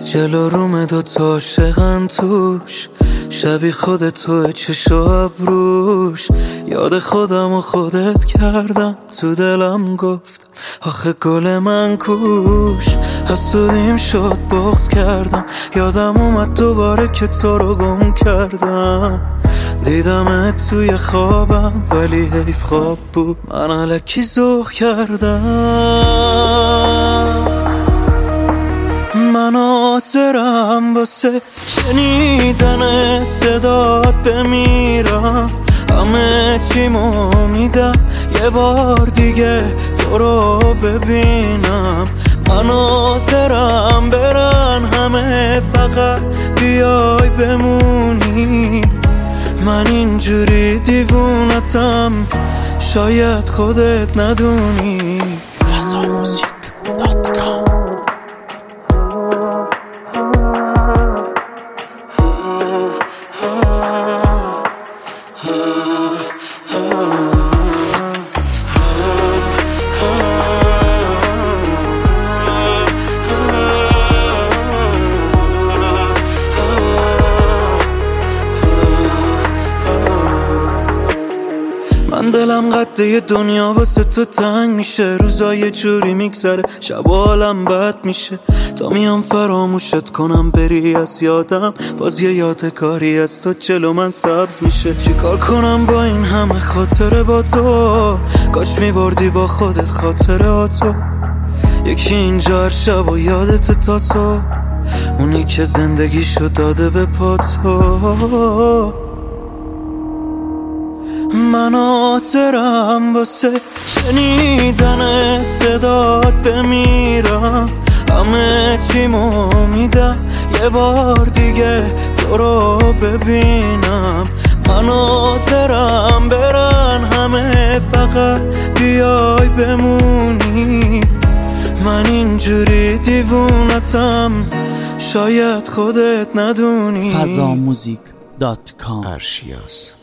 از جلو روم دوتا عاشقن توش، شبیه خود توی چشم و ابروش. یاد خودم و خودت کردم، تو دلم گفتم آخه گل من کوش. حسودیم شد بغض کردم، یادم اومد دوباره که تو رو گم کردم. دیدمت توی خوابم ولی حیف خواب بود، من الکی ذوق کردم. من آسرم واسه شنیدن صدات بمیرم، همه چیمو میدم یه بار دیگه تو رو ببینم. من آسرم برن همه، فقط بیای بمونی. من اینجوری دیوونتم، شاید خودت ندونی. fazamusic.com من دلم قده دنیا واسه تو تنگ میشه، روزای جوری میگذره شب و حالم بد میشه. تا میام فراموشت کنم بری از یادم، باز یه یادگاری از تو جلو من سبز میشه. چیکار کنم با این همه خاطره با تو، کاش میبردی با خودت خاطراتو. یکی اینجا هر شب و یادت تا صبح، اونی که زندگیشو داده به پا تو. من آسرم واسه شنیدن صدات بمیرم، همه چیمو میدم یه بار دیگه تو رو ببینم. من آسرم برن همه، فقط بیای بمونی. من اینجوری دیوونتم، شاید خودت ندونی. fazamusic.com ارشیاس